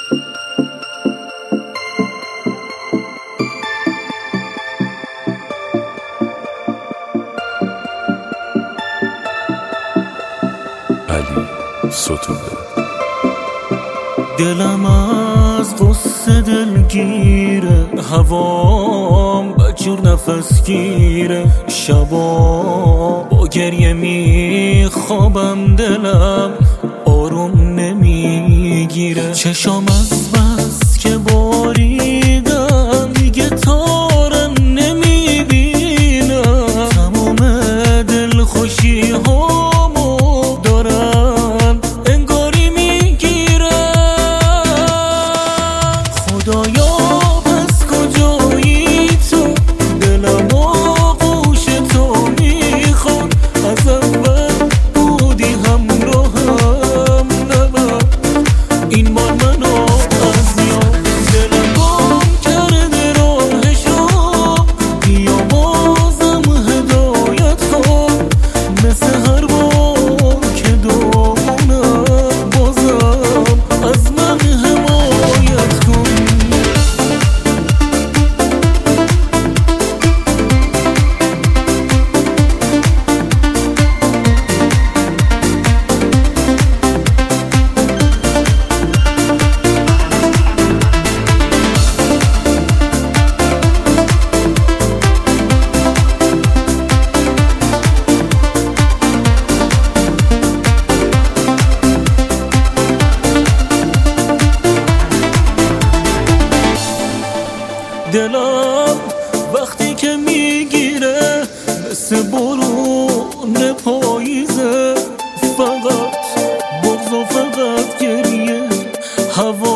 علی ستوده. دلم از قصه دلگیره، هوام بجور نفس گیره، شبا با گریه میخوابم، دلم آروم نمیگیره. چشام از بس که باریدم دیگه تارم نمیبینم، تمام دل خوشی هامو دارم انگاری میگیرم. خدایا پس کجایی تو، دلم آغوش تو میخواد، از اول بودی همراهم نبود، این بار منو از میاد. دلم گم کرده راهشو، بیا بازم هدایت کن، مثل هر بار که دامونم بازم از من حمایت کن. دلم وقتی که میگیره مثل برون پاییزه، فقط بغض و فقط گریه، هوا